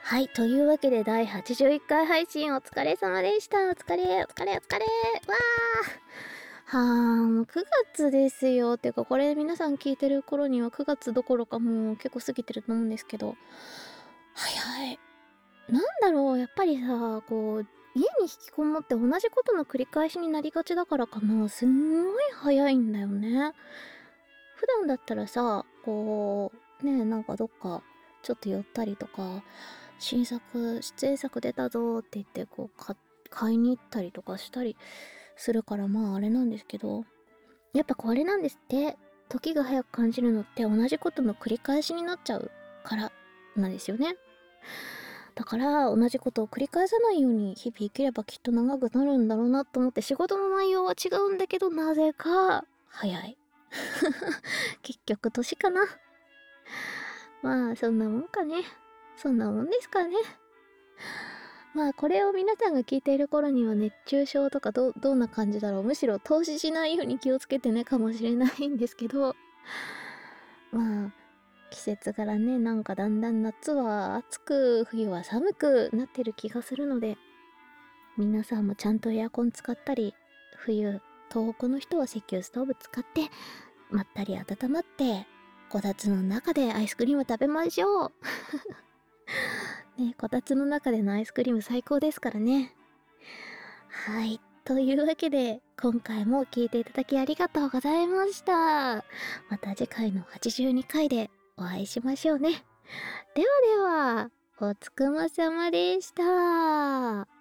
はい、というわけで第81回配信お疲れ様でした。お疲れ、お疲れ、お疲れ。わー。もう9月ですよ。てかこれ皆さん聞いてる頃には9月どころかもう結構過ぎてると思うんですけど。早い。なんだろう、やっぱりさ、こう、家に引きこもって同じことの繰り返しになりがちだからかな。すんごい早いんだよね。普段だったらさ、こう、ねえ、なんかどっかちょっと寄ったりとか、新作、出演作出たぞって言って、こう、買いに行ったりとかしたりするから、まああれなんですけど、やっぱこれなんですって。時が早く感じるのって同じことの繰り返しになっちゃうからなんですよね。だから同じことを繰り返さないように日々生きればきっと長くなるんだろうなと思って、仕事の内容は違うんだけど、なぜか早い。結局年かな。まあそんなもんかね。そんなもんですかね。まあこれを皆さんが聞いている頃には熱中症とかどんな感じだろう。むしろ投資しないように気をつけてねかもしれないんですけど、まあ季節柄ね、なんかだんだん夏は暑く冬は寒くなってる気がするので、皆さんもちゃんとエアコン使ったり、冬東北の人は石油ストーブ使ってまったり温まって、こたつの中でアイスクリーム食べましょう。ね、こたつの中でのアイスクリーム最高ですからね。はい。というわけで、今回も聞いていただきありがとうございました。また次回の82回でお会いしましょうね。ではでは、おつくまさまでした。